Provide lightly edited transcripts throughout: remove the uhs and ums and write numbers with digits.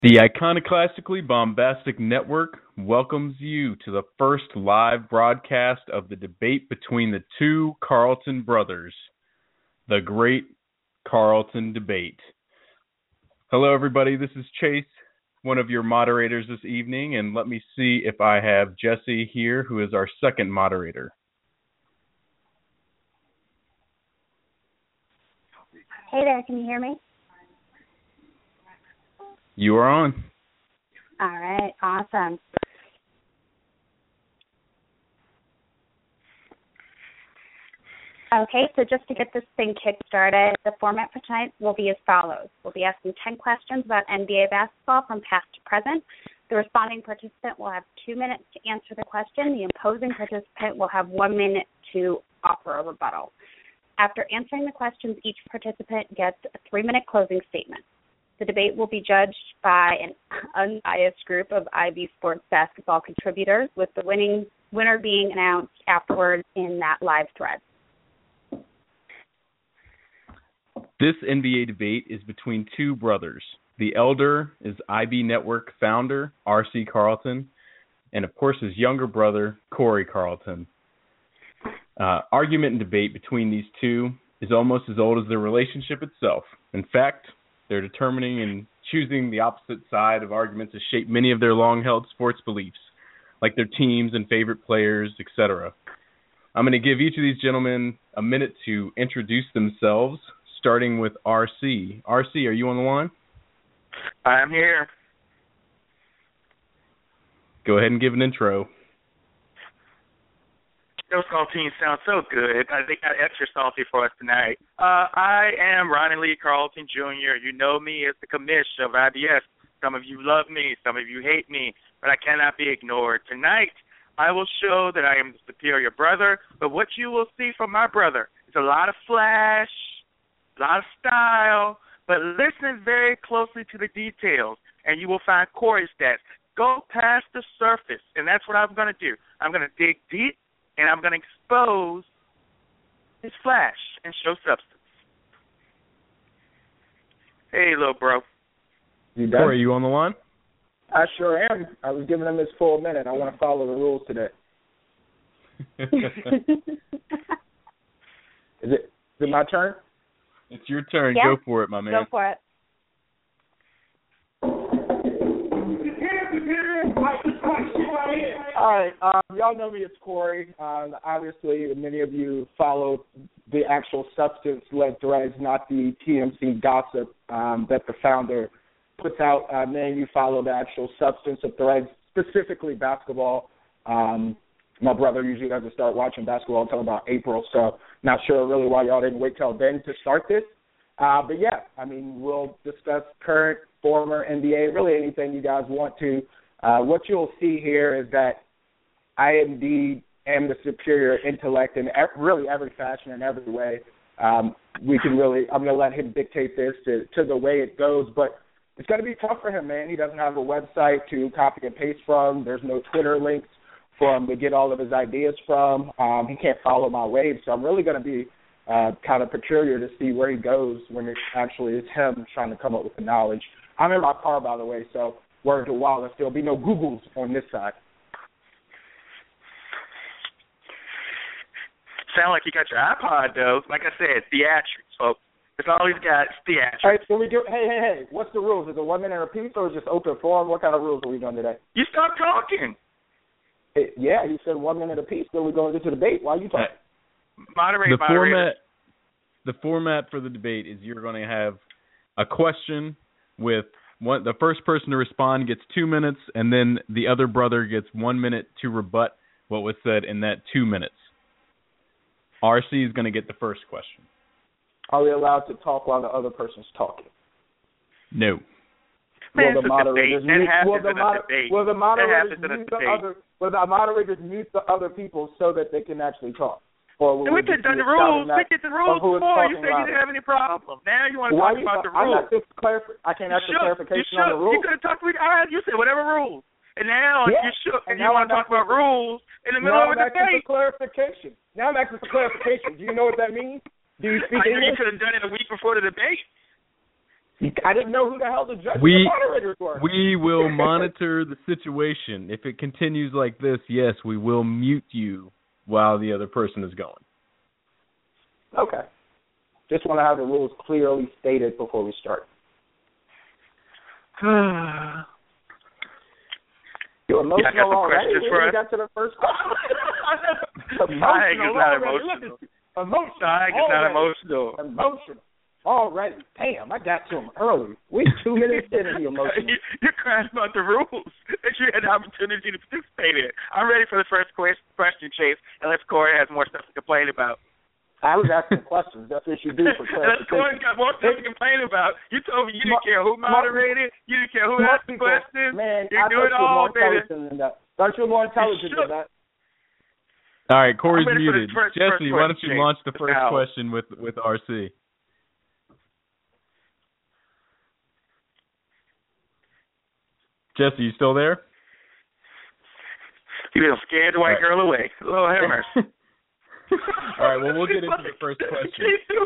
The iconoclastically bombastic network welcomes you to the first live broadcast of the debate between the two Carlton brothers, the Great Carlton Debate. Hello, everybody. This is Chase, one of your moderators this evening, and let me see if I have Jesse here, who is our second moderator. Hey there, can you hear me? You are on. All right, awesome. Okay, so just to get this thing kick-started, the format for tonight will be as follows. We'll be asking 10 questions about NBA basketball from past to present. The responding participant will have 2 minutes to answer the question. The opposing participant will have 1 minute to offer a rebuttal. After answering the questions, each participant gets a 3-minute closing statement. The debate will be judged by an unbiased group of IB Sports basketball contributors, with the winner being announced afterwards in that live thread. This NBA debate is between two brothers. The elder is IB Network founder, R.C. Carlton, and of course his younger brother, Corey Carlton. Argument and debate between these two is almost as old as their relationship itself. In fact, they're determining and choosing the opposite side of arguments that shape many of their long-held sports beliefs, like their teams and favorite players, etc. I'm going to give each of these gentlemen a minute to introduce themselves, starting with RC. RC, are you on the line? I'm here. Go ahead and give an intro. Those call teams sound so good. I think got extra salty for us tonight. I am Ronnie Lee Carlton Jr. You know me as the commish of IBS. Some of you love me, some of you hate me, but I cannot be ignored. Tonight, I will show that I am the superior brother, but what you will see from my brother is a lot of flash, a lot of style, but listen very closely to the details, and you will find Corey's stats. Go past the surface, and that's what I'm going to do. I'm going to dig deep, and I'm going to expose his flash and show substance. Hey, little bro. You done? Corey, you on the line? I sure am. I was giving him his full minute. I want to follow the rules today. Is it my turn? It's your turn. Yeah. Go for it, my man. Go for it. All right, y'all know me, it's Corey. Obviously, many of you follow the actual substance-led threads, not the TMC gossip that the founder puts out. Many of you follow the actual substance of threads, specifically basketball. My brother usually doesn't start watching basketball until about April, so not sure really why y'all didn't wait till then to start this. But, yeah, I mean, we'll discuss current, former NBA, really anything you guys want to. What you'll see here is that I indeed am the superior intellect in really every fashion and every way. I'm going to let him dictate this to the way it goes, but it's going to be tough for him, man. He doesn't have a website to copy and paste from. There's no Twitter links for him to get all of his ideas from. He can't follow my wave, so I'm really going to be kind of peculiar to see where he goes when it actually is him trying to come up with the knowledge. I'm in my car, by the way, so word to Wallace, there'll be no Googles on this side. Sound like you got your iPod, though. Like I said, theatrics, folks. That's all he's got is theatrics. All right, so we do. Hey, what's the rules? Is it 1 minute apiece or is it just open forum? What kind of rules are we doing today? You stop talking. Yeah, you said 1 minute apiece, then we're going into debate. Why are you talking? Moderate. The format for the debate is you're going to have a question with the first person to respond gets 2 minutes, and then the other brother gets 1 minute to rebut what was said in that 2 minutes. RC is going to get the first question. Are we allowed to talk while the other person's talking? No. Man, will the moderators mute the other people so that they can actually talk? Or we could have done the rules. We did the rules before. You said you didn't have any problem. Now you want to talk about the rules. I can't ask for clarification on the rules. You could have talked. You said whatever rules. And now you shook, and you want to talk about rules in the middle of a debate. Now I'm asking for clarification. Do you know what that means? Do you speak English? You could have done it a week before the debate. I didn't know who the hell the judges and moderators were. We will monitor the situation. If it continues like this, yes, we will mute you while the other person is going. Okay. Just want to have the rules clearly stated before we start. You're emotional already? We got to the first question. Mike is not emotional. Mike is not emotional. Emotional. Already. Damn, I got to him early. We 2 minutes into the emotional. You're crying about the rules that you had the opportunity to participate in. I'm ready for the first question, Chase, unless Corey has more stuff to complain about. I was asking questions. That's what you do for clarification. Corey got more stuff to complain about. You told me you didn't care who moderated. You didn't care who asked the questions. Man, you do it all, baby. Don't you more intelligent than that? All right, Corey's muted. Jesse, why don't you launch the first question with RC? Jesse, you still there? You been scared the white girl away. Lord have mercy. All right, well, we'll get into the first question.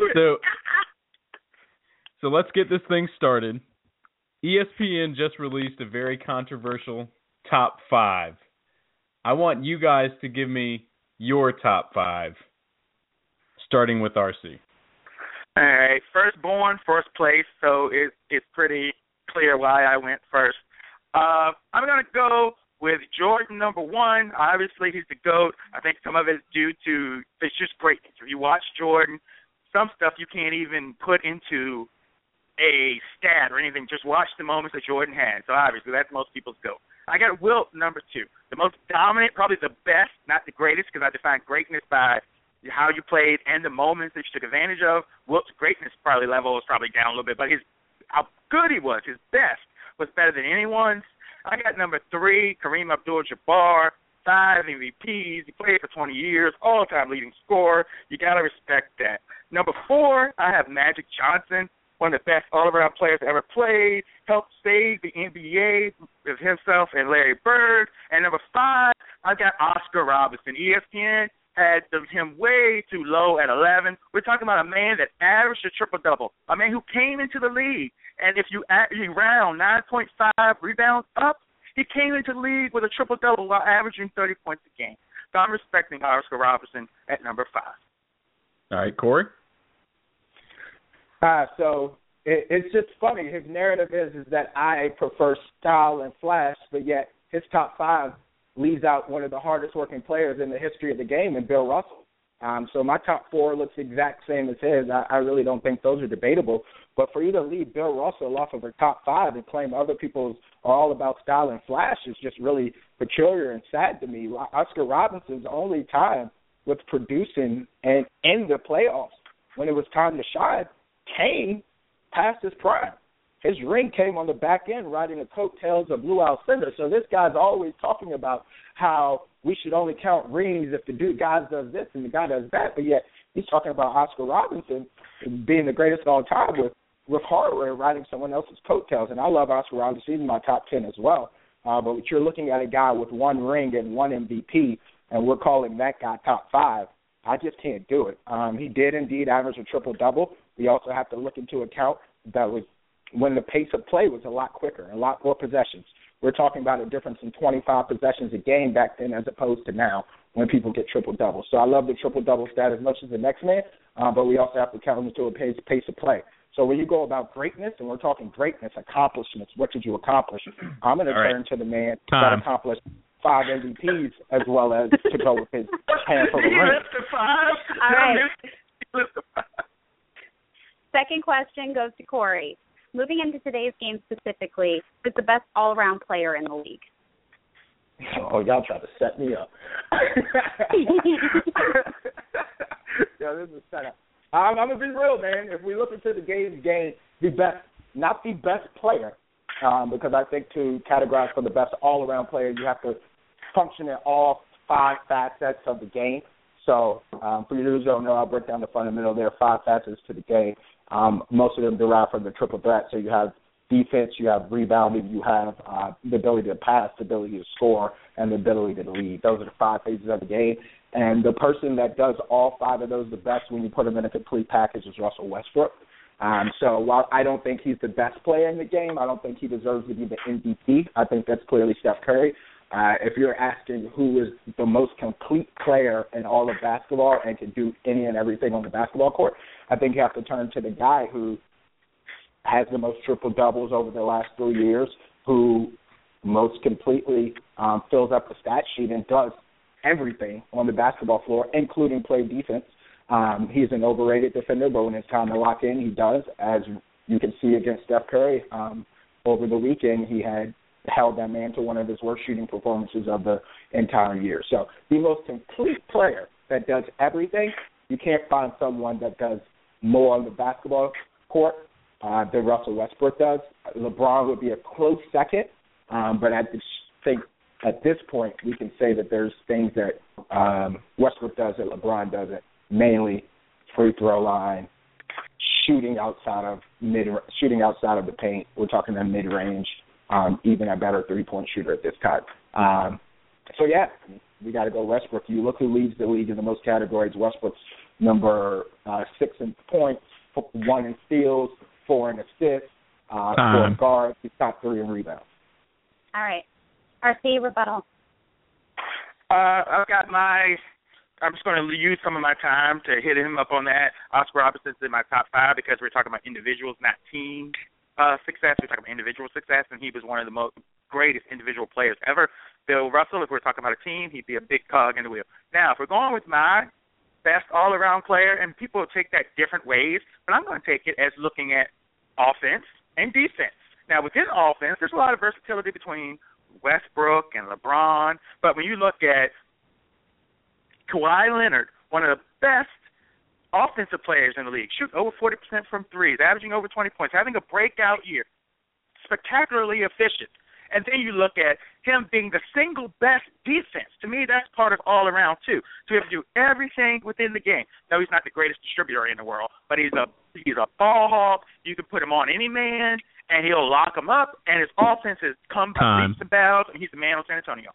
So let's get this thing started. ESPN just released a very controversial top 5. I want you guys to give me your top 5, starting with RC. All right, firstborn, first place, so it's pretty clear why I went first. I'm going to go with Jordan, number 1. Obviously, he's the GOAT. I think some of it is due to it's just greatness. If you watch Jordan, some stuff you can't even put into a stat or anything. Just watch the moments that Jordan had. So, obviously, that's most people's GOAT. I got Wilt, number 2. The most dominant, probably the best, not the greatest, because I define greatness by how you played and the moments that you took advantage of. Wilt's greatness level was probably down a little bit, but how good he was, his best, was better than anyone's. I got number 3, Kareem Abdul-Jabbar, 5 MVPs. He played for 20 years, all-time leading scorer. You got to respect that. Number 4, I have Magic Johnson, one of the best all-around players ever played, helped save the NBA with himself and Larry Bird. And number 5, I got Oscar Robertson. ESPN had him way too low at 11. We're talking about a man that averaged a triple-double, a man who came into the league. And if you round 9.5 rebounds up, he came into the league with a triple-double while averaging 30 points a game. So I'm respecting Oscar Robertson at number 5. All right, Corey? So it's just funny. His narrative is that I prefer style and flash, but yet his top 5 leaves out one of the hardest-working players in the history of the game, in Bill Russell. So my top 4 looks the exact same as his. I really don't think those are debatable. But for you to leave Bill Russell off of her top 5 and claim other people's are all about style and flash is just really peculiar and sad to me. Oscar Robinson's only time with producing and in the playoffs when it was time to shine came past his prime. His ring came on the back end riding the coattails of Lou Alcindor. So this guy's always talking about how we should only count rings if the guy does this and the guy does that. But yet he's talking about Oscar Robertson being the greatest of all time with hardware riding someone else's coattails. And I love Oscar Robertson. He's in my top 10 as well. But you're looking at a guy with 1 ring and 1 MVP, and we're calling that guy top 5. I just can't do it. He did indeed average a triple-double. We also have to look into account that was when the pace of play was a lot quicker, a lot more possessions. We're talking about a difference in 25 possessions a game back then as opposed to now when people get triple-doubles. So I love the triple-double stat as much as the next man, but we also have to count into a pace of play. So when you go about greatness, and we're talking greatness, accomplishments, what did you accomplish? I'm going to turn to the man that accomplished 5 MVPs as well as to go with his handful of rings. All right. Second question goes to Corey. Moving into today's game specifically, who's the best all-around player in the league? Oh, y'all try to set me up. Yeah, this is a setup. I'm going to be real, man. If we look into the game, the best, not the best player, because I think to categorize for the best all-around player, you have to function in all 5 facets of the game. So for you who don't know, I'll break down the fundamental. There are 5 facets to the game. Most of them derive from the triple threat. So you have defense, you have rebounding, you have the ability to pass, the ability to score, and the ability to lead. Those are the 5 phases of the game. And the person that does all 5 of those the best when you put them in a complete package is Russell Westbrook. So while I don't think he's the best player in the game, I don't think he deserves to be the MVP. I think that's clearly Steph Curry. If you're asking who is the most complete player in all of basketball and can do any and everything on the basketball court, I think you have to turn to the guy who has the most triple-doubles over the last 3 years, who most completely fills up the stat sheet and does everything on the basketball floor, including play defense. He's an overrated defender, but when it's time to lock in, he does. As you can see against Steph Curry over the weekend, he had held that man to one of his worst shooting performances of the entire year. So the most complete player that does everything, you can't find someone that does more on the basketball court than Russell Westbrook does. LeBron would be a close second, but I think at this point we can say that there's things that Westbrook does that LeBron doesn't, mainly free throw line, shooting outside of the paint. We're talking about mid-range, even a better three-point shooter at this time. So, yeah, we got to go Westbrook. You look who leads the league in the most categories. Westbrook's number 6 in points, 1 in steals, 4 in assists, 4 in guards. He's top 3 in rebounds. All right. RC, rebuttal. I'm just going to use some of my time to hit him up on that. Oscar Robertson's in my top 5 because we're talking about individuals, not team success. We're talking about individual success, and he was one of the greatest individual players ever. Bill Russell, if we're talking about a team, he'd be a big cog in the wheel. Now, if we're going with my best all-around player, and people will take that different ways, but I'm going to take it as looking at offense and defense. Now, within offense, there's a lot of versatility between Westbrook and LeBron, but when you look at Kawhi Leonard, one of the best offensive players in the league, shooting over 40% from threes, averaging over 20 points, having a breakout year, spectacularly efficient. And then you look at him being the single best defense. To me, that's part of all around, too. To be able to do everything within the game. No, he's not the greatest distributor in the world, but he's a ball hawk. You can put him on any man, and he'll lock him up, and his offense has come by leaps and bounds, and he's the man on San Antonio.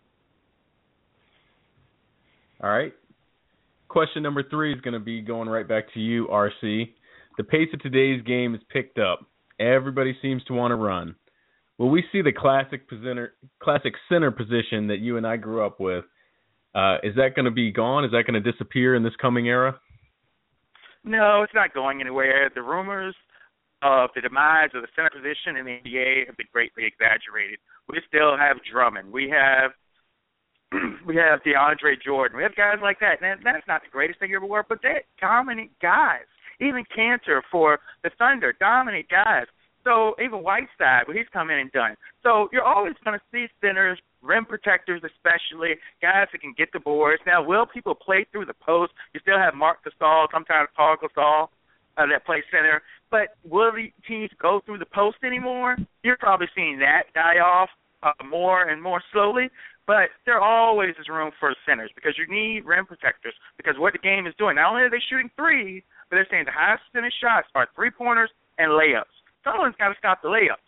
All right. Question number 3 is going to be going right back to you, RC. The pace of today's game is picked up. Everybody seems to want to run. Will we see the classic center position that you and I grew up with? Is that going to be gone? Is that going to disappear in this coming era? No, it's not going anywhere. The rumors of the demise of the center position in the NBA have been greatly exaggerated. We still have Drummond. We have DeAndre Jordan. We have guys like that. And that's not the greatest thing ever worked, but they're dominant guys. Even Cantor for the Thunder, dominant guys. So even Whiteside, he's come in and done. So you're always going to see centers, rim protectors especially, guys that can get the boards. Now, will people play through the post? You still have Marc Gasol, sometimes Paul Gasol that play center. But will the teams go through the post anymore? You're probably seeing that die off more and more slowly. But there always is room for centers because you need rim protectors because what the game is doing, not only are they shooting threes, but they're saying the highest percentage shots are three-pointers and layups. Someone's got to stop the layups.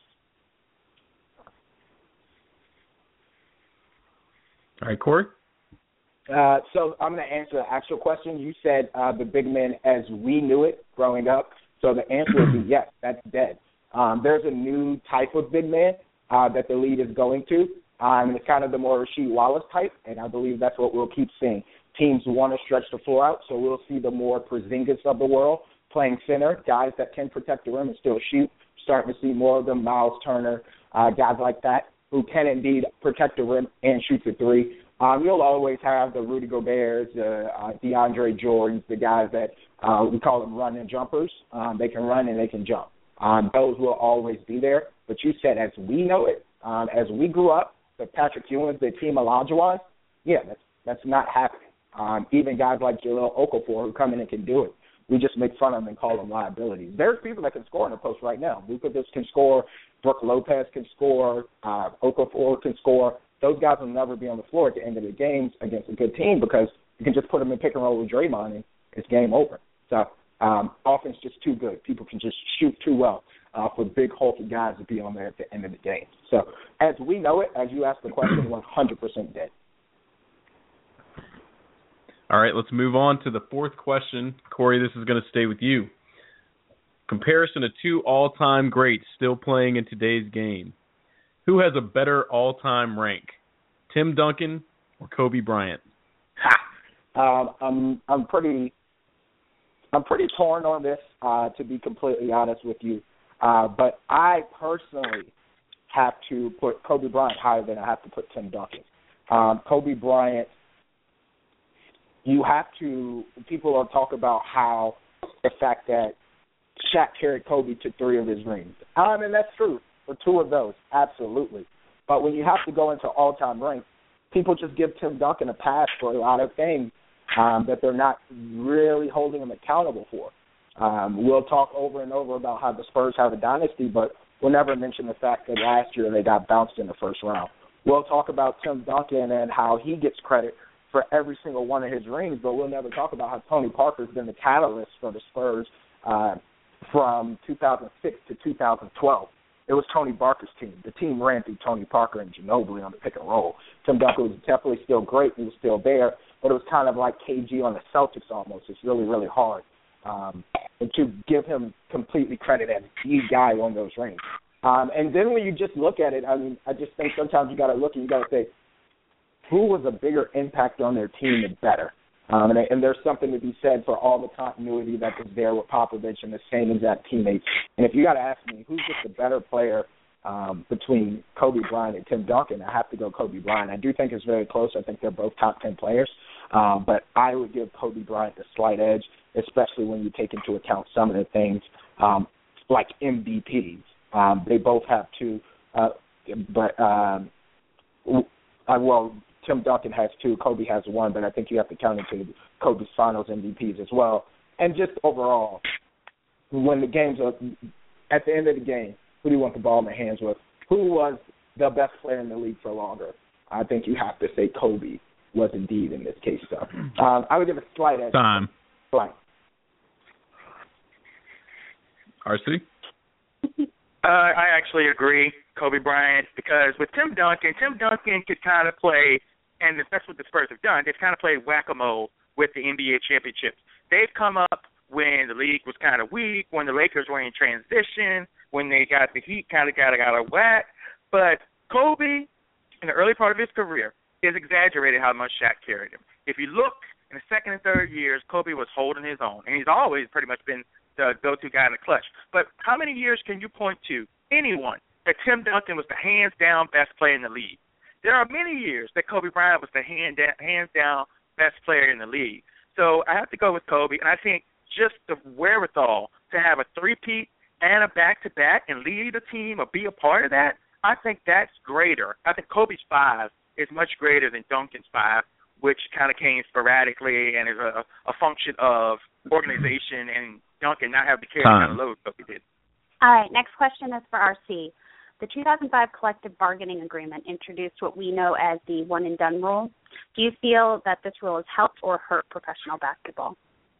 All right, Corey? So I'm going to answer the actual question. You said the big men as we knew it growing up. So the answer would be yes, that's dead. There's a new type of big man that the league is going to. And it's kind of the more Rasheed Wallace type, and I believe that's what we'll keep seeing. Teams want to stretch the floor out, so we'll see the more Porzingis of the world playing center, guys that can protect the rim and still shoot. Starting to see more of them, Miles Turner, guys like that who can indeed protect the rim and shoot the three. You'll always have the Rudy Goberts, DeAndre Jordans, the guys that we call them run and jumpers. They can run and they can jump. Those will always be there. But you said as we know it, as we grew up, the Patrick Ewings, the team Olajuwon, yeah, that's not happening. Even guys like Jahlil Okafor who come in and can do it. We just make fun of them and call them liabilities. There's people that can score in the post right now. Luka can score. Brook Lopez can score. Okafor can score. Those guys will never be on the floor at the end of the games against a good team because you can just put them in pick and roll with Draymond and it's game over. So offense just too good. People can just shoot too well for big, hulky guys to be on there at the end of the game. So as we know it, as you asked the question, 100% dead. All right, let's move on to the 4th question. Corey, this is going to stay with you. Comparison of two all-time greats still playing in today's game. Who has a better all-time rank, Tim Duncan or Kobe Bryant? I'm pretty torn on this, to be completely honest with you. But I personally have to put Kobe Bryant higher than I have to put Tim Duncan. Kobe Bryant, people are talking about how the fact that Shaq carried Kobe to 3 of his rings. And that's true for 2 of those, absolutely. But when you have to go into all-time ranks, people just give Tim Duncan a pass for a lot of things that they're not really holding him accountable for. We'll talk over and over about how the Spurs have a dynasty, but we'll never mention the fact that last year they got bounced in the first round. We'll talk about Tim Duncan and how he gets credit for every single one of his rings, but we'll never talk about how Tony Parker's been the catalyst for the Spurs from 2006 to 2012. It was Tony Parker's team. The team ran through Tony Parker and Ginobili on the pick and roll. Tim Duncan was definitely still great. He was still there, but it was kind of like KG on the Celtics almost. It's really, really hard. And to give him completely credit as the guy on those rings. And then when you just look at it, I just think sometimes you got to look and you got to say, who was a bigger impact on their team and better? And there's something to be said for all the continuity that was there with Popovich and the same exact teammates. And if you got to ask me who's just a better player between Kobe Bryant and Tim Duncan, I have to go Kobe Bryant. I do think it's very close. I think they're both top 10 players. But I would give Kobe Bryant a slight edge, especially when you take into account some of the things like MVPs. They both have 2, Tim Duncan has 2, Kobe has 1, but I think you have to count into Kobe's finals MVPs as well. And just overall, when the game's up, at the end of the game, who do you want the ball in the hands with? Who was the best player in the league for longer? I think you have to say Kobe was indeed in this case. So I would give a slight edge. Time. Slight. RC? I actually agree, Kobe Bryant, because with Tim Duncan could kind of play, and that's what the Spurs have done, they've kind of played whack-a-mole with the NBA championships. They've come up when the league was kind of weak, when the Lakers were in transition, when they got the Heat kind of got out of whack. But Kobe, in the early part of his career, is exaggerated how much Shaq carried him. If you look in the second and third years, Kobe was holding his own, and he's always pretty much been the go-to guy in the clutch. But how many years can you point to, anyone, that Tim Duncan was the hands-down best player in the league? There are many years that Kobe Bryant was the hands-down best player in the league. So I have to go with Kobe, and I think just the wherewithal to have a three-peat and a back-to-back and lead a team or be a part of that, I think that's greater. I think Kobe's 5 is much greater than Duncan's 5, which kind of came sporadically and is a function of organization and Duncan not have to carry the kind of load Kobe did. All right, next question is for RC. The 2005 collective bargaining agreement introduced what we know as the one-and-done rule. Do you feel that this rule has helped or hurt professional basketball?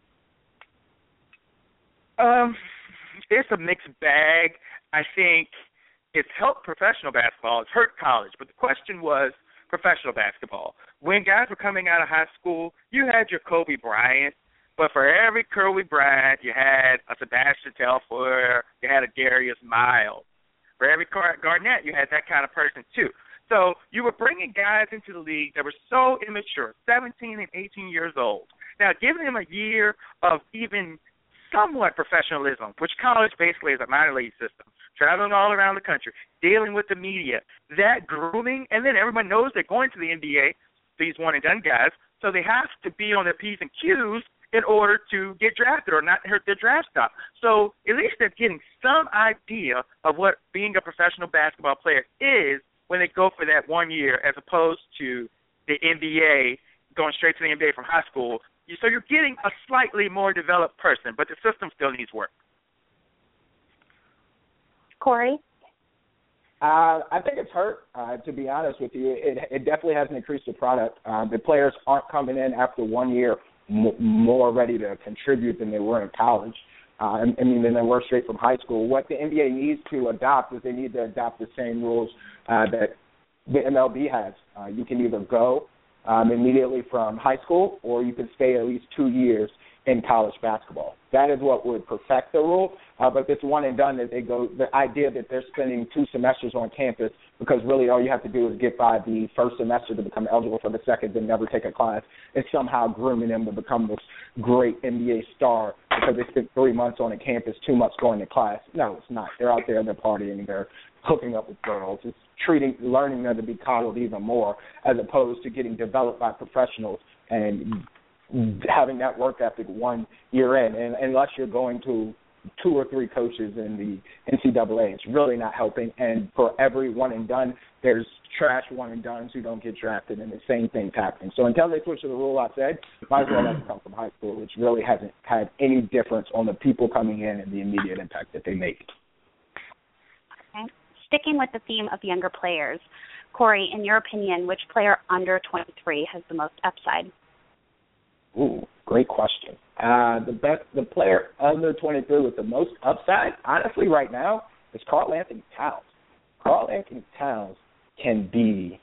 It's a mixed bag. I think it's helped professional basketball. It's hurt college. But the question was professional basketball. When guys were coming out of high school, you had your Kobe Bryant. But for every Kobe Bryant, you had a Sebastian Telfair, you had a Darius Miles. For every Garnett, you had that kind of person too. So you were bringing guys into the league that were so immature, 17 and 18 years old. Now, giving them a year of even somewhat professionalism, which college basically is a minor league system, traveling all around the country, dealing with the media, that grooming, and then everyone knows they're going to the NBA, these one-and-done guys, so they have to be on their P's and Q's in order to get drafted or not hurt their draft stock. So at least they're getting some idea of what being a professional basketball player is when they go for that 1 year as opposed to the NBA going straight to the NBA from high school. So you're getting a slightly more developed person, but the system still needs work. Corey? I think it's hurt, to be honest with you. It definitely hasn't increased the product. The players aren't coming in after 1 year more ready to contribute than they were in college. Than they were straight from high school. What the NBA needs to adopt is they need to adopt the same rules that the MLB has. You can either go immediately from high school or you can stay at least 2 years in college basketball. That is what would perfect the rule. But if it's one and done, that they go, the idea that they're spending 2 semesters on campus because really all you have to do is get by the first semester to become eligible for the second and never take a class, is somehow grooming them to become this great NBA star because they spent 3 months on a campus, 2 months going to class. No, it's not. They're out there, they're partying, they're hooking up with girls. It's learning them to be coddled even more as opposed to getting developed by professionals and having that work ethic 1 year in. And unless you're going to 2 or 3 coaches in the NCAA, it's really not helping. And for every one and done, there's trash one and dones who don't get drafted, and the same thing's happening. So until they switch to the rule I said, might as well let them come from high school, which really hasn't had any difference on the people coming in and the immediate impact that they make. Okay. Sticking with the theme of younger players, Corey, in your opinion, which player under 23 has the most upside? Ooh, great question. The player under 23 with the most upside, honestly, right now, is Karl-Anthony Towns. Karl-Anthony Towns can be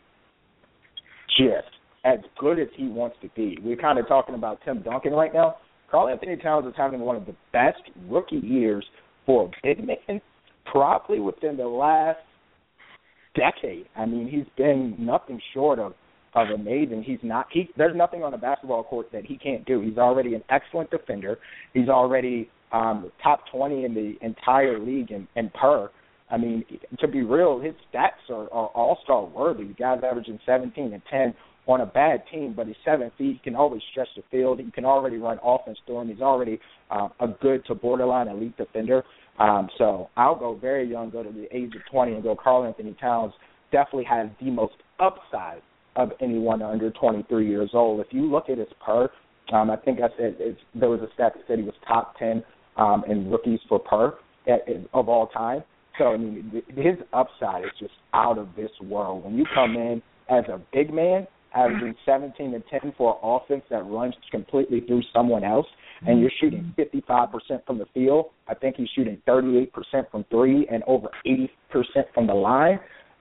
just as good as he wants to be. We're kind of talking about Tim Duncan right now. Karl-Anthony Towns is having one of the best rookie years for a big man probably within the last decade. I mean, he's been nothing short of amazing. There's nothing on the basketball court that he can't do. He's already an excellent defender. He's already top 20 in the entire league in per. I mean, to be real, his stats are all-star worthy. The guy's averaging 17 and 10 on a bad team, but he's 7 feet. He can always stretch the field. He can already run offense through him. He's already a good to borderline elite defender. So I'll go very young, go to the age of 20, and go Karl-Anthony Towns. Definitely has the most upside of anyone under 23 years old. If you look at his per, I think I said there was a stat that said he was top 10 in rookies for per of all time. So, I mean, his upside is just out of this world. When you come in as a big man, averaging 17 and 10 for an offense that runs completely through someone else, and you're shooting 55% from the field, I think he's shooting 38% from three and over 80% from the line.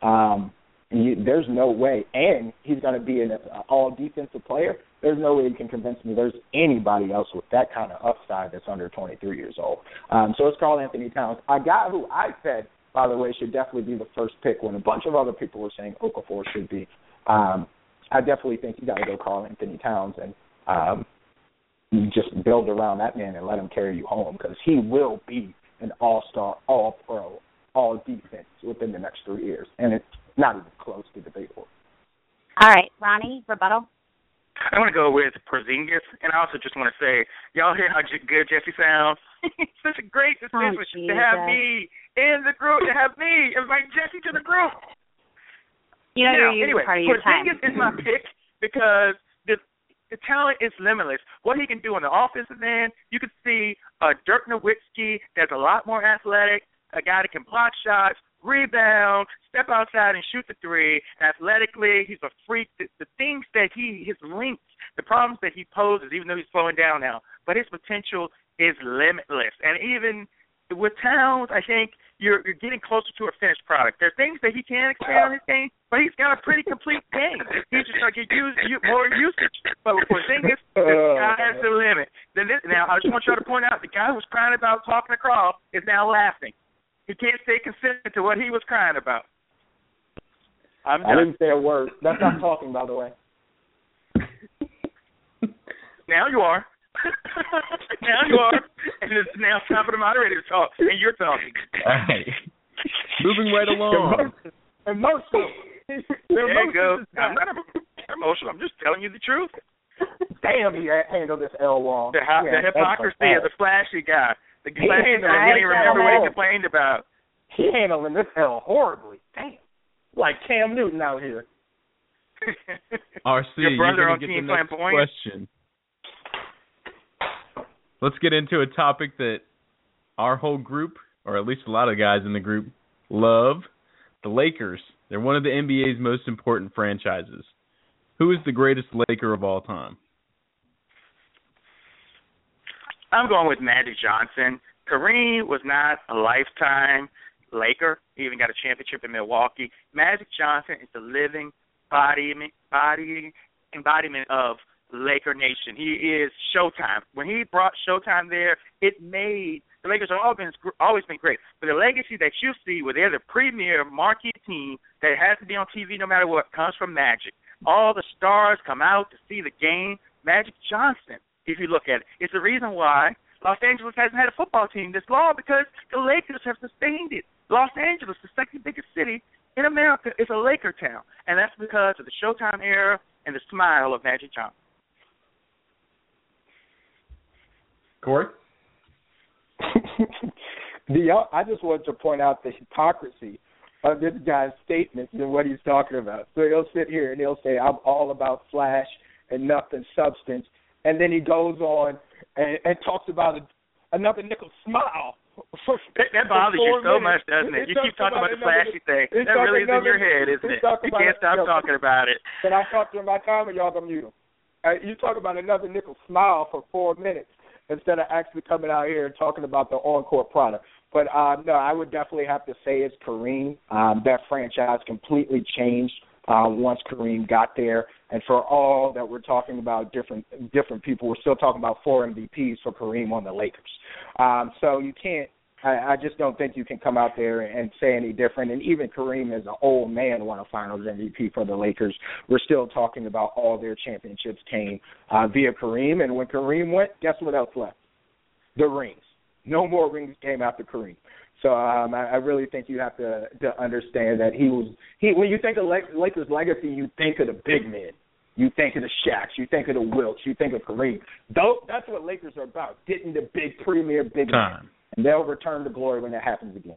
There's no way, and he's going to be an all-defensive player. There's no way you can convince me there's anybody else with that kind of upside that's under 23 years old. So it's Karl-Anthony Towns, a guy who I said, by the way, should definitely be the first pick when a bunch of other people were saying Okafor should be. I definitely think you got to go Karl-Anthony Towns and just build around that man and let him carry you home because he will be an all-star, all-pro, all-defense within the next 3 years, and it's not even close to debatable. All right, Ronnie, rebuttal? I want to go with Porzingis, and I also just want to say, y'all hear how good Jesse sounds? Such a great decision to have me in the group, to have me invite Jesse to the group. You know, you're using part of your time. Porzingis is my pick because the talent is limitless. What he can do on the offensive end, you can see Dirk Nowitzki that's a lot more athletic, a guy that can block shots, rebound, step outside and shoot the three. Athletically, he's a freak. The things that his length, the problems that he poses, even though he's slowing down now, but his potential is limitless. And even with Towns, I think you're getting closer to a finished product. There are things that he can expand on his game, but he's got a pretty complete game. He's just going to get more usage. But with Porzingis, the sky is the limit. Now, I just want y'all to point out, the guy who was crying about talking to Carl is now laughing. He can't stay consistent to what he was crying about. I didn't say a word. That's not talking, by the way. Now you are. Now you are. And it's now time for the moderator to talk, and you're talking. All right. Moving right along. Emotional. There you go. I'm not emotional. I'm just telling you the truth. Damn, he handled this L wrong. The hypocrisy of the flashy guy. The flashy guy didn't even remember what he complained about. He handling this L horribly. Damn. Like Cam Newton out here. RC, your brother you're on get Team the next Flamboyant? question. Let's get into a topic that our whole group, or at least a lot of guys in the group, love. The Lakers. They're one of the NBA's most important franchises. Who is the greatest Laker of all time? I'm going with Magic Johnson. Kareem was not a lifetime Laker. He even got a championship in Milwaukee. Magic Johnson is the living embodiment of Laker Nation. He is Showtime. When he brought Showtime there, it made the Lakers have always been great. But the legacy that you see where they're the premier marquee team that has to be on TV no matter what comes from Magic. All the stars come out to see the game. Magic Johnson, if you look at it, it's the reason why Los Angeles hasn't had a football team this long, because the Lakers have sustained it. Los Angeles, the second biggest city in America, is a Laker town, and that's because of the Showtime era and the smile of Magic Johnson. Corey? I just wanted to point out the hypocrisy of this guy's statements and what he's talking about. So he'll sit here and he'll say, I'm all about flash and nothing substance, and then he goes on and talks about another nickel smile. That bothers you so much, doesn't it? You keep talking about the flashy thing. That really is in your head, isn't it? You can't stop talking about it. Can I talk to him my time, or y'all gonna mute him? You talk about another nickel smile for 4 minutes instead of actually coming out here and talking about the on-court product. But, no, I would definitely have to say it's Kareem. That franchise completely changed once Kareem got there. And for all that we're talking about different people, we're still talking about 4 MVPs for Kareem on the Lakers. So you can't – I just don't think you can come out there and say any different. And even Kareem, as an old man, won a Finals MVP for the Lakers. We're still talking about all their championships came via Kareem. And when Kareem went, guess what else left? The rings. No more rings came after Kareem. So I really think you have to understand that when you think of Lakers' legacy, you think of the big men. You think of the Shaqs. You think of the Wilts. You think of Kareem. That's what Lakers are about, getting the big premier big men. And they'll return to glory when that happens again.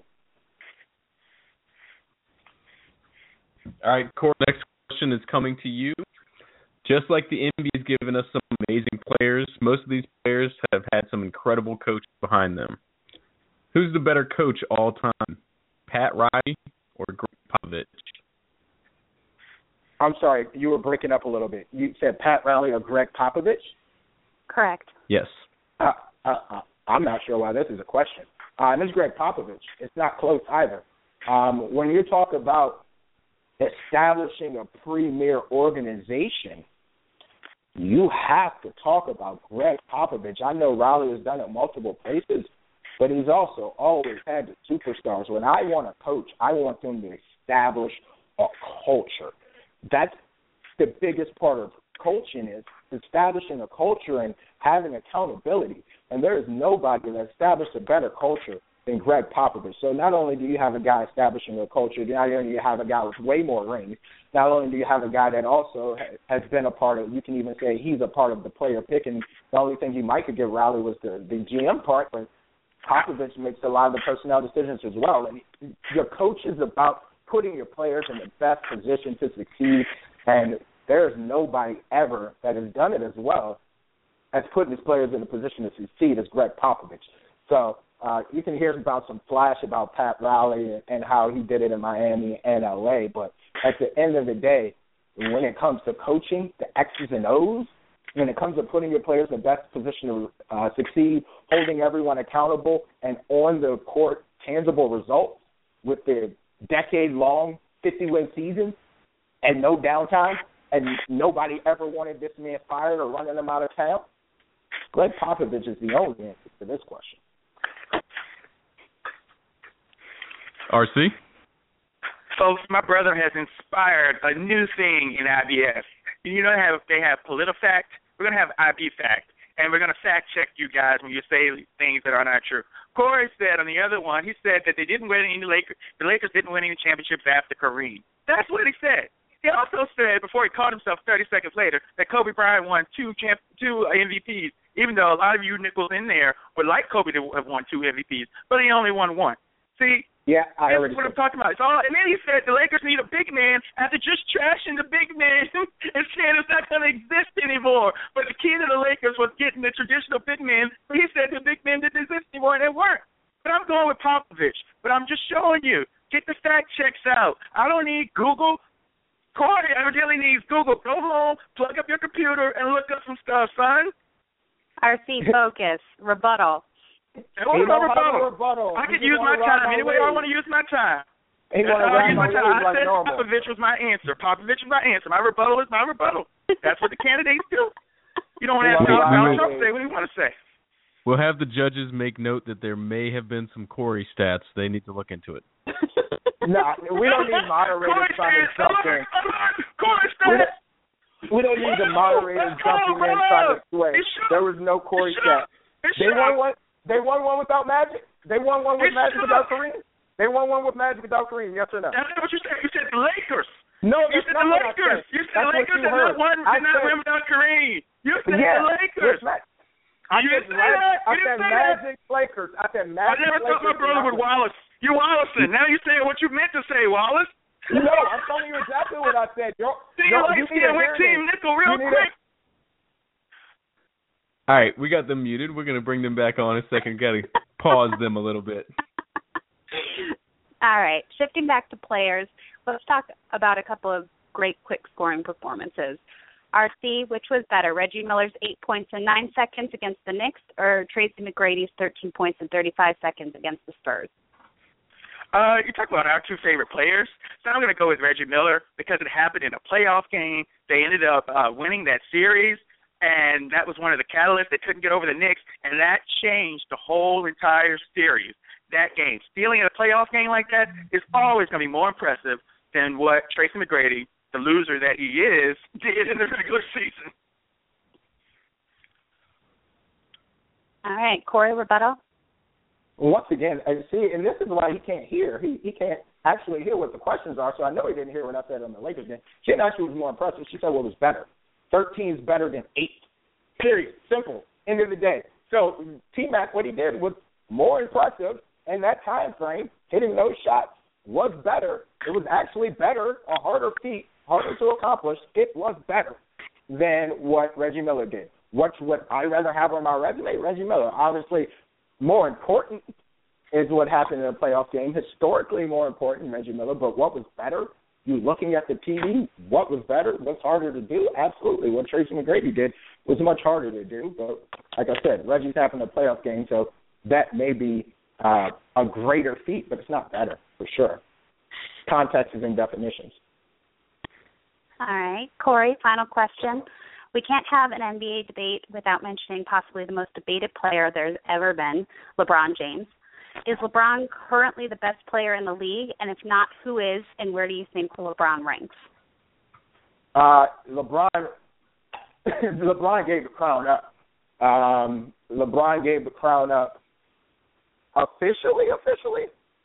All right, Corey, next question is coming to you. Just like the NBA has given us some amazing players, most of these players have had some incredible coaches behind them. Who's the better coach all time, Pat Riley or Greg Popovich? I'm sorry, you were breaking up a little bit. You said Pat Riley or Greg Popovich? Correct. Yes. I'm not sure why this is a question. This is Greg Popovich. It's not close either. When you talk about establishing a premier organization, you have to talk about Greg Popovich. I know Riley has done it multiple places, but he's also always had the superstars. When I want to coach, I want them to establish a culture. That's the biggest part of coaching, is establishing a culture and having accountability. And there is nobody that established a better culture than Greg Popovich. So not only do you have a guy establishing a culture, not only do you have a guy with way more rings, not only do you have a guy that also has been a part of, you can even say he's a part of the player picking. The only thing you might could give Riley was the GM part, but Popovich makes a lot of the personnel decisions as well. And your coach is about putting your players in the best position to succeed, and there is nobody ever that has done it as well as putting his players in a position to succeed as Greg Popovich. So you can hear about some flash about Pat Riley and how he did it in Miami and L.A., but at the end of the day, when it comes to coaching, the X's and O's, when it comes to putting your players in the best position to succeed, holding everyone accountable, and on the court, tangible results with their decade-long 50-win seasons and no downtime, and nobody ever wanted this man fired or running him out of town, Greg Popovich is the only answer to this question. RC? Folks, my brother has inspired a new thing in IBS. You know, they have PolitiFact. We're going to have IB Fact, and we're going to fact-check you guys when you say things that are not true. Corey said on the other one, he said that the Lakers didn't win any championships after Kareem. That's what he said. He also said, before he caught himself 30 seconds later, that Kobe Bryant won two MVPs, even though a lot of you nickels in there would like Kobe to have won 2 MVPs, but he only won 1. See, yeah, that's what I'm talking about. And then he said the Lakers need a big man after just trashing the big man and saying it's not going to exist anymore. But the key to the Lakers was getting the traditional big man. But he said the big men didn't exist anymore, and it worked. But I'm going with Popovich. But I'm just showing you. Get the fact checks out. I don't need Google. Corey evidently needs Google. Go home, plug up your computer, and look up some stuff, son. RC, focus, rebuttal. I could use my time any way I want to use my time. I said Popovich was my answer. My rebuttal is my rebuttal. That's what the candidates do. You don't want to ask Donald Trump. Say what do you want to say? We'll have the judges make note that there may have been some Corey stats. They need to look into it. No, we don't need moderators trying to jump in. We don't need the moderators jumping in trying to sway. There was no Corey stats. They won one without Magic. They won one with Magic without Kareem. They won one with Magic without Kareem. Yes or no? That's not what you said. You said the Lakers. No, you said the Lakers. You said the Lakers did not win without Kareem. You said the Lakers. I said Magic Lakers. I said Magic Lakers. I never thought my brother was Wallace. You Wallison. Now you're saying what you meant to say, Wallace. No, I'm telling you exactly what I said. You need to with Team Nickel real quick. All right, we got them muted. We're going to bring them back on in a second. Got to pause them a little bit. All right, shifting back to players, let's talk about a couple of great quick scoring performances. RC, which was better, Reggie Miller's 8 points in 9 seconds against the Knicks or Tracy McGrady's 13 points in 35 seconds against the Spurs? You talk about our two favorite players. So I'm going to go with Reggie Miller because it happened in a playoff game. They ended up winning that series, and that was one of the catalysts. They couldn't get over the Knicks, and that changed the whole entire series, that game. Stealing a playoff game like that is always going to be more impressive than what Tracy McGrady, the loser that he is, did in the regular season. All right, Corey, rebuttal? Once again, see, and this is why he can't hear. He can't actually hear what the questions are, so I know he didn't hear what I said on the Lakers game. She actually was more impressive. She said, well, it was better. 13 is better than 8. Period. Simple. End of the day. So T-Mac, what he did was more impressive in that time frame. Hitting those shots was better. It was actually better, a harder feat, harder to accomplish. It was better than what Reggie Miller did. What would I rather have on my resume? Reggie Miller. Obviously, more important is what happened in a playoff game. Historically more important, Reggie Miller. But what was better? You looking at the TV, what was better? What's harder to do? Absolutely. What Tracy McGrady did was much harder to do. But like I said, Reggie's having a playoff game, so that may be a greater feat, but it's not better for sure. Context is in definitions. All right. Corey, final question. We can't have an NBA debate without mentioning possibly the most debated player there's ever been, LeBron James. Is LeBron currently the best player in the league? And if not, who is, and where do you think LeBron ranks? LeBron gave the crown up. LeBron gave the crown up officially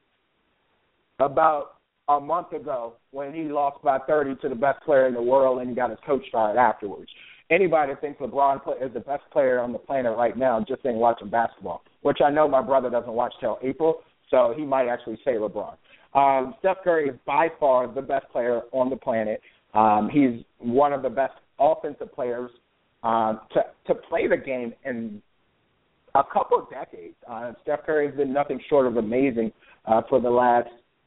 about a month ago when he lost by 30 to the best player in the world and he got his coach fired afterwards. Anybody that thinks LeBron is the best player on the planet right now just ain't watching basketball, which I know my brother doesn't watch till April, so he might actually say LeBron. Steph Curry is by far the best player on the planet. He's one of the best offensive players to play the game in a couple of decades. Steph Curry has been nothing short of amazing for the last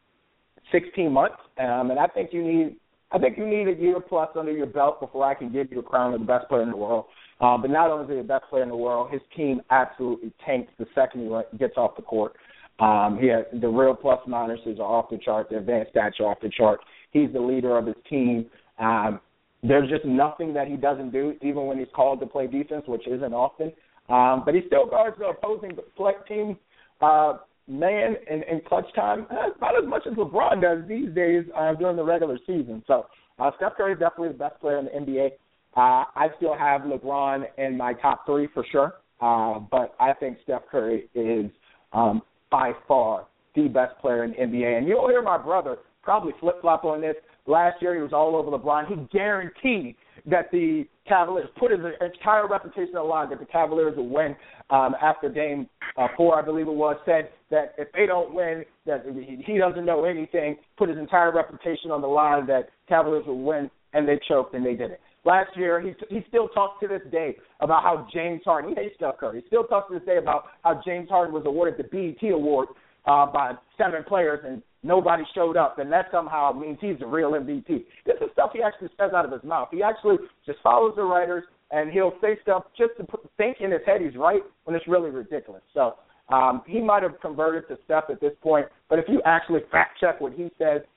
16 months, and I think you need a year plus under your belt before I can give you the crown of the best player in the world. But not only is he the best player in the world, his team absolutely tanks the second he gets off the court. He has the real plus minuses are off the chart. The advanced stats are off the chart. He's the leader of his team. There's just nothing that he doesn't do, even when he's called to play defense, which isn't often. But he still guards the opposing team man in clutch time about as much as LeBron does these days during the regular season. So Steph Curry is definitely the best player in the NBA. I still have LeBron in my top 3 for sure, but I think Steph Curry is by far the best player in the NBA. And you'll hear my brother probably flip-flop on this. Last year he was all over LeBron. He guaranteed that the Cavaliers put his entire reputation on the line that the Cavaliers would win after Game 4, I believe it was, said that if they don't win, that he doesn't know anything, put his entire reputation on the line that Cavaliers would win, and they choked, and they did it. Last year, he still talks to this day about how James Harden, he hates Steph Curry, he still talks to this day about how James Harden was awarded the BET Award by 7 players and nobody showed up, and that somehow means he's the real MVP. This is stuff he actually says out of his mouth. He actually just follows the writers, and he'll say stuff just to think in his head he's right when it's really ridiculous. So he might have converted to Steph at this point, but if you actually fact-check what he says,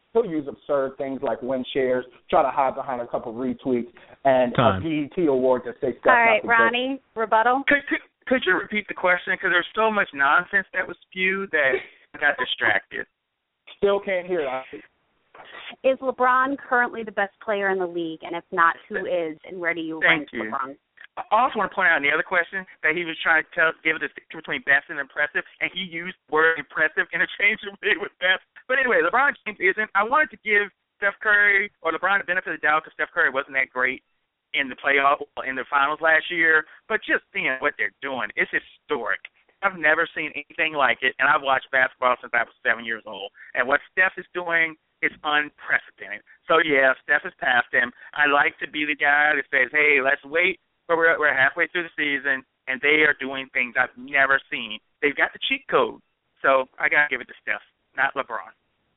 He'll use absurd things like win shares, try to hide behind a couple retweets, and a BET award that say Steph. All right, Ronnie, rebuttal. Could you repeat the question? Because there's so much nonsense that was spewed that I got distracted. Still can't hear it. Is LeBron currently the best player in the league? And if not, who is? And where do you rank LeBron? I also want to point out in the other question that he was trying to give a distinction between best and impressive, and he used the word impressive interchangeably with best. But anyway, LeBron James isn't. I wanted to give Steph Curry or LeBron the benefit of the doubt because Steph Curry wasn't that great in the playoff, in the finals last year. But just seeing what they're doing, it's historic. I've never seen anything like it, and I've watched basketball since I was 7 years old. And what Steph is doing is unprecedented. So, yeah, Steph has passed him. I like to be the guy that says, hey, let's wait. But we're halfway through the season, and they are doing things I've never seen. They've got the cheat code. So I got to give it to Steph, not LeBron.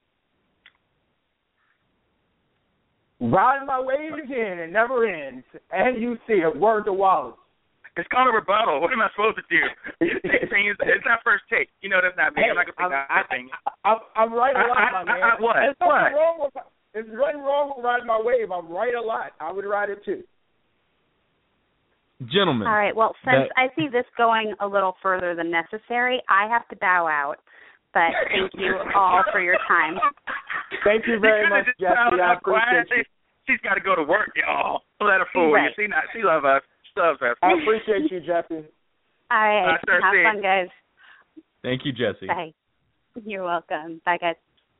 Riding my wave again. It never ends. And you see it. Word to Wallace. It's called a rebuttal. What am I supposed to do? It's not first take. You know that's not me. I'm not going to pick that thing. I'm right a lot, my man. What? There's nothing wrong with riding my wave. I'm right a lot. I would ride it too. Gentlemen. All right. Well, since I see this going a little further than necessary, I have to bow out. But thank you all for your time. Thank you very much, Jesse. I appreciate you. She's got to go to work, y'all. Let her fool you. She loves us. She loves us. I appreciate you, Jesse. All right. Have fun, guys. Thank you, Jesse. Bye. You're welcome. Bye, guys.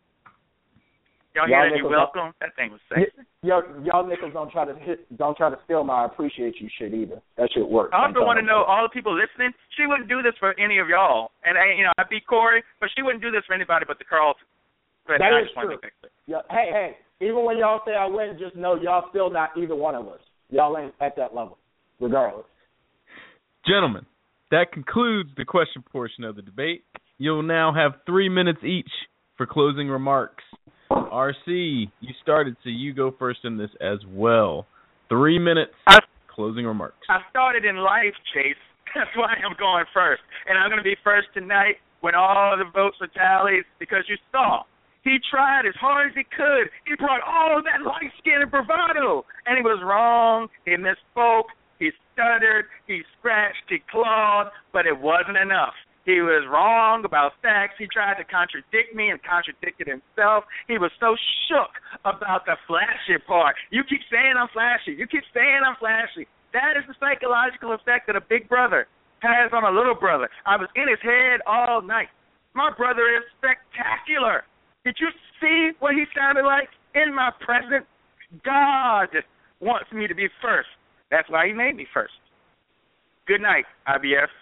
Y'all hear that? You're welcome. That thing was sexy. Y'all nickels don't try to steal my appreciate you shit either. That shit works. I also want to know, all the people listening, she wouldn't do this for any of y'all. And I beat Corey, but she wouldn't do this for anybody but the Carlton. But that is true. Yeah, hey, even when y'all say I win, just know y'all still not either one of us. Y'all ain't at that level, regardless. Gentlemen, that concludes the question portion of the debate. You'll now have 3 minutes each for closing remarks. RC, you started, so you go first in this as well. 3 minutes, closing remarks. I started in life, Chase. That's why I'm going first. And I'm going to be first tonight when all the votes are tallied, because you saw he tried as hard as he could. He brought all of that light skin and bravado, and he was wrong. He misspoke. He stuttered. He scratched. He clawed, but it wasn't enough. He was wrong about facts. He tried to contradict me and contradicted himself. He was so shook about the flashy part. You keep saying I'm flashy. You keep saying I'm flashy. That is the psychological effect that a big brother has on a little brother. I was in his head all night. My brother is spectacular. Did you see what he sounded like in my presence? God wants me to be first. That's why he made me first. Good night, IBS.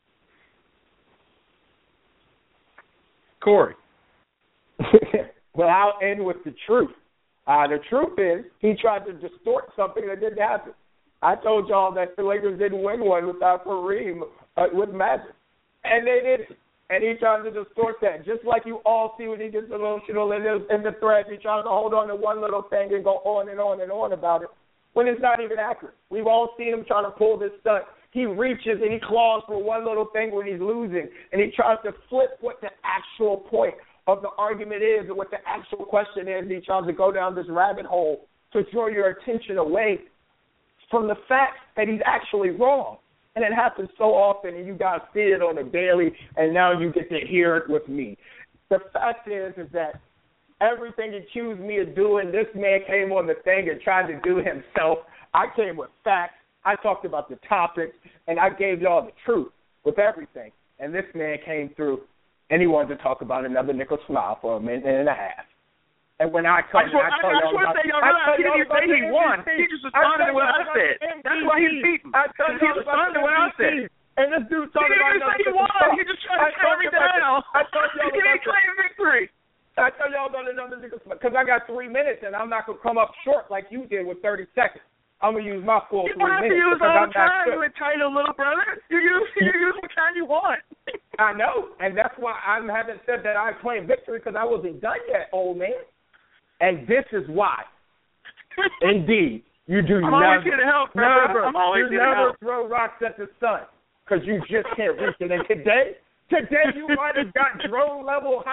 Corey. Well, I'll end with the truth. The truth is he tried to distort something that didn't happen. I told y'all that the Lakers didn't win one without Kareem with Magic, and they didn't. And he tried to distort that, just like you all see when he gets emotional in the thread. He tries to hold on to one little thing and go on and on and on about it when it's not even accurate. We've all seen him trying to pull this stunt. He reaches and he claws for one little thing when he's losing, and he tries to flip what the actual point of the argument is and what the actual question is. He tries to go down this rabbit hole to draw your attention away from the fact that he's actually wrong. And it happens so often, and you guys see it on a daily, and now you get to hear it with me. The fact is that everything he accused me of doing, this man came on the thing and tried to do himself. I came with facts. I talked about the topics, and I gave y'all the truth with everything. And this man came through, and he wanted to talk about another nickel smile for a minute and a half. And when I told y'all about it, he didn't say he won. He just responded to what I said. That's why he's beaten. He responded to what I said. And this dude talking about another nickel smile. He just tried to tear me down. He didn't claim victory. I tell y'all about another nickel smile because I got 3 minutes, and I'm not going to come up short like you did with 30 seconds. I'm going to use my full 3 minutes. You don't have to use all the time, you entitled little brother. You use what time you want. I know, and that's why I haven't said that I claimed victory because I wasn't done yet, old man. And this is why. Indeed, you do I'm always here to help, brother. I'm always here to help. Throw rocks at the sun because you just can't reach it. And today you might have got drone level high.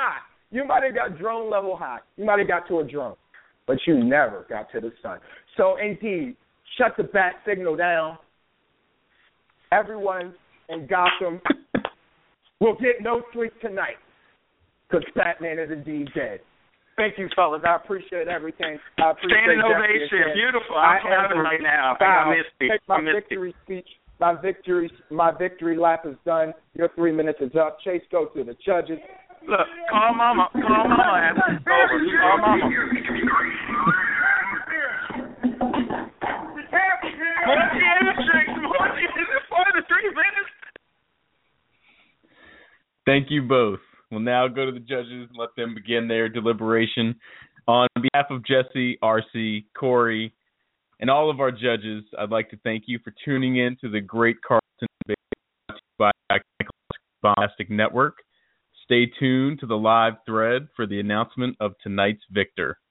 You might have got drone level high. You might have got to a drone, but you never got to the sun. So, indeed, shut the bat signal down. Everyone in Gotham will get no sleep tonight because Batman is indeed dead. Thank you, fellas. I appreciate everything. I appreciate Standing ovation. Beautiful. I'm clapping right now. I missed it. My victory speech. My victory lap is done. Your 3 minutes is up. Chase, go to the judges. Look, call mama. Call mama after it's over. Call mama. For the 3 minutes. Thank you both. We'll now go to the judges and let them begin their deliberation. On behalf of Jesse, RC, Corey, and all of our judges, I'd like to thank you for tuning in to the Great Carlton Debate by Bombastic Network. Stay tuned to the live thread for the announcement of tonight's victor.